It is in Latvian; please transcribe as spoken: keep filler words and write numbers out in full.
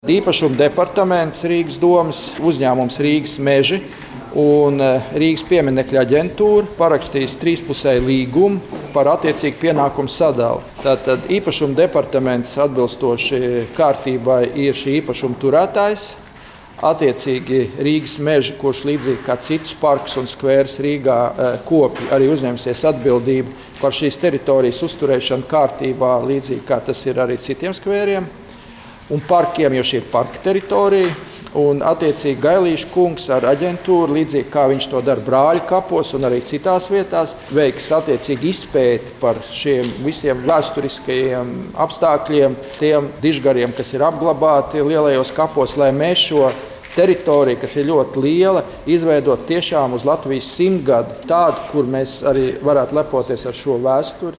Īpašuma departaments Rīgas domas, uzņēmums Rīgas meži un Rīgas pieminekļa aģentūra parakstīs trīspusēju līgumu par attiecīgu pienākumu sadali. Tātad īpašuma departaments atbilstoši kārtībai ir šī īpašuma turētājs. Attiecīgi Rīgas meži, kurš līdzīgi kā citus parkus un skvērus Rīgā kopi, arī uzņemsies atbildību par šīs teritorijas uzturēšanu kārtībā, līdzīgi kā tas ir arī citiem skvēriem un parkiem, jo šī ir parka teritorija. Un attiecīgi Gailīša kungs ar aģentūru, līdzīgi kā viņš to dara Brāļu kapos un arī citās vietās, veiks attiecīgi izpēti par šiem visiem vēsturiskajiem apstākļiem, tiem dižgariem, kas ir apglabāti lielajos kapos, lai mēs šo teritoriju, kas ir ļoti liela, izveidot tiešām uz Latvijas simtgadu, tādu, kur mēs arī varētu lepoties ar šo vēsturi.